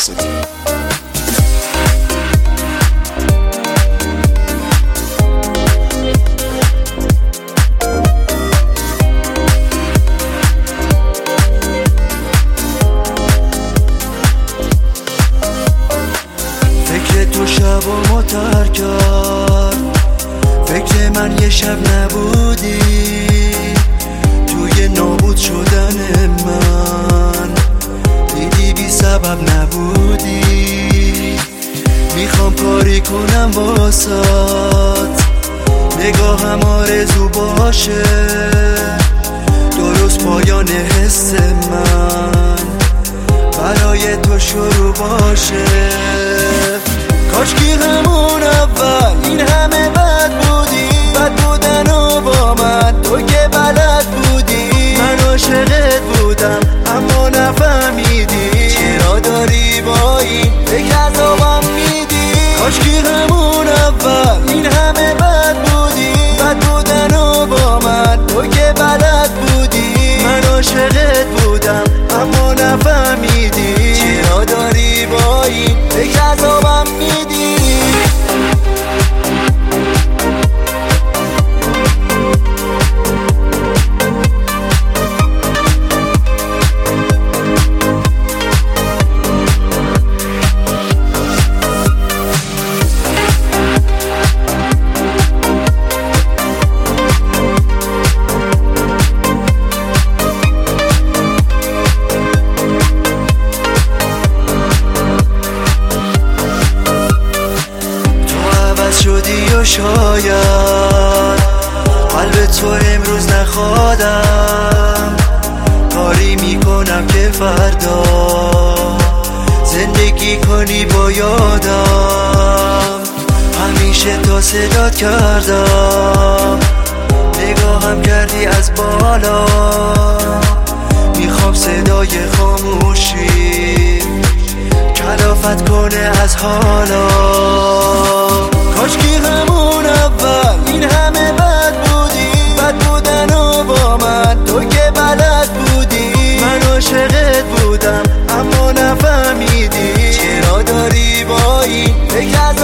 توسطی. فکر تو شب و متر کرد، فکر من یه شب نبودی، توی نابود شدن من دیدی بی سبب نبودی. میخوام کاری کنم واسات، نگاهم آرزو باشه، درست پایان حس من برای تو شروع باشه. کاشکی همون اول این همه بد بودی، بد بودن و با من تو که بلد بودی. من عاشقت بودم اما نفهمیدی، چرا داری با این فکر عذابم میدی. کاشکی همون اول این همه بد بودی، بد بودن و با من تو که بلد بودی. من عاشقت بودم اما نفهمیدی، چرا داری با این فکر عذابم میدی. شدی و شاید قلب تو امروز نخوادم، کاری میکنم که فردا زندگی کنی با یادم. همیشه تا صدات کردم، نگاهم کردی از بالا، میخوام صدای خاموشی کلافت کنه از حالا. کاشکی همون اول این همه بد بودی، بد بودن و با من تو که بلد بودی. من عاشقت بودم اما نفهمیدی، چرا داری با این فکر